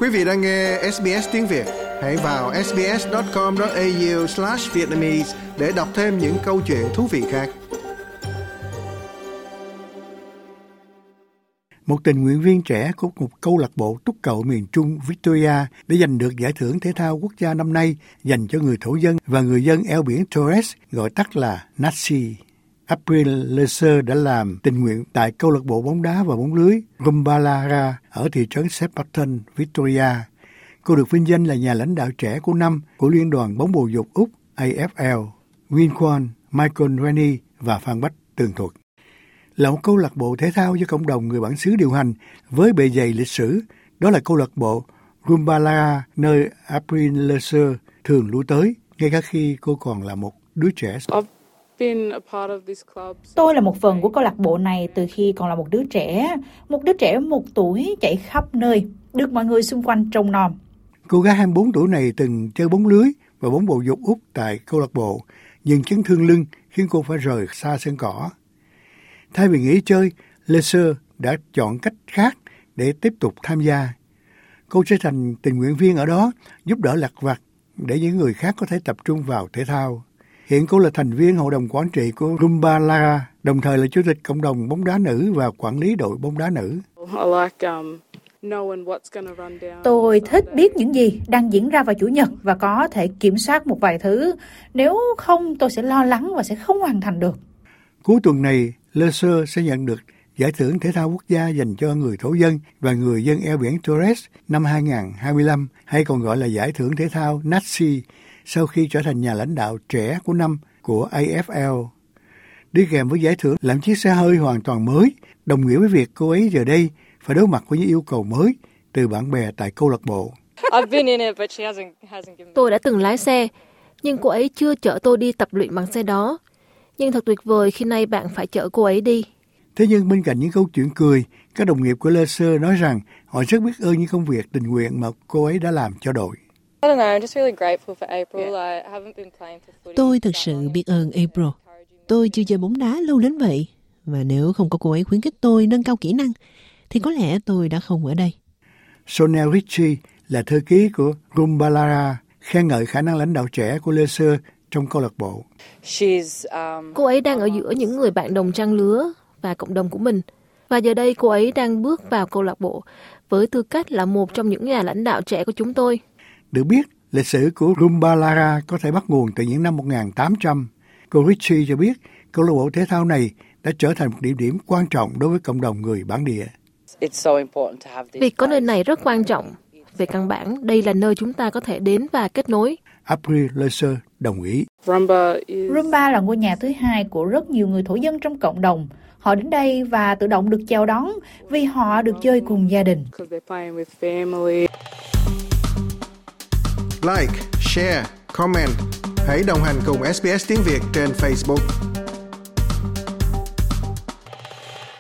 Quý vị đang nghe SBS tiếng Việt. Hãy vào sbs.com.au/vietnamese để đọc thêm những câu chuyện thú vị khác. Một tình nguyện viên trẻ của một câu lạc bộ túc cậu miền Trung Victoria đã giành được giải thưởng thể thao quốc gia năm nay dành cho người thổ dân và người dân eo biển Torres, gọi tắt là NATSI. April Laser đã làm tình nguyện tại câu lạc bộ bóng đá và bóng lưới Rumbalara ở thị trấn Shepparton, Victoria. Cô được vinh danh là nhà lãnh đạo trẻ của năm của Liên đoàn bóng bầu dục Úc AFL. Win Kwon, Michael Rennie và Phan Bách tường thuật. Là một câu lạc bộ thể thao do cộng đồng người bản xứ điều hành với bề dày lịch sử, đó là câu lạc bộ Rumbalara nơi April Laser thường lui tới, ngay cả khi cô còn là một đứa trẻ. Tôi là một phần của câu lạc bộ này từ khi còn là một đứa trẻ 1 tuổi chạy khắp nơi, được mọi người xung quanh trông nom. Cô gái 24 tuổi này từng chơi bóng lưới và bóng bầu dục Úc tại câu lạc bộ, nhưng chấn thương lưng khiến cô phải rời xa sân cỏ. Thay vì nghỉ chơi, Laser đã chọn cách khác để tiếp tục tham gia. Cô trở thành tình nguyện viên ở đó, giúp đỡ lặt vặt để những người khác có thể tập trung vào thể thao. Hiện cô là thành viên hội đồng quản trị của Rumbalara, đồng thời là chủ tịch cộng đồng bóng đá nữ và quản lý đội bóng đá nữ. Tôi thích biết những gì đang diễn ra vào Chủ nhật và có thể kiểm soát một vài thứ. Nếu không, tôi sẽ lo lắng và sẽ không hoàn thành được. Cuối tuần này, Laser sẽ nhận được giải thưởng thể thao quốc gia dành cho người thổ dân và người dân eo biển Torres năm 2025, hay còn gọi là giải thưởng thể thao NATSI, sau khi trở thành nhà lãnh đạo trẻ của năm của AFL. Đi kèm với giải thưởng làm chiếc xe hơi hoàn toàn mới, đồng nghĩa với việc cô ấy giờ đây phải đối mặt với những yêu cầu mới từ bạn bè tại câu lạc bộ. Tôi đã từng lái xe, nhưng cô ấy chưa chở tôi đi tập luyện bằng xe đó. Nhưng thật tuyệt vời khi nay bạn phải chở cô ấy đi. Thế nhưng bên cạnh những câu chuyện cười, các đồng nghiệp của Laser nói rằng họ rất biết ơn những công việc tình nguyện mà cô ấy đã làm cho đội. Tôi thực sự biết ơn April. Tôi chưa chơi bóng đá lâu đến vậy. Và nếu không có cô ấy khuyến khích tôi nâng cao kỹ năng, thì có lẽ tôi đã không ở đây. Sonel Ritchie là thư ký của Rumbalara, khen ngợi khả năng lãnh đạo trẻ của Laser trong câu lạc bộ. Cô ấy đang ở giữa những người bạn đồng trang lứa và cộng đồng của mình. Và giờ đây cô ấy đang bước vào câu lạc bộ với tư cách là một trong những nhà lãnh đạo trẻ của chúng tôi. Được biết, lịch sử của Rumbalara có thể bắt nguồn từ những năm 1800. Cô Ritchie cho biết câu lạc bộ thể thao này đã trở thành một địa điểm quan trọng đối với cộng đồng người bản địa. Việc có nơi này rất quan trọng. Về căn bản, đây là nơi chúng ta có thể đến và kết nối. April Laser đồng ý. Rumba là ngôi nhà thứ hai của rất nhiều người thổ dân trong cộng đồng. Họ đến đây và tự động được chào đón vì họ được chơi cùng gia đình. Like, share, comment. Hãy đồng hành cùng SBS tiếng Việt trên Facebook.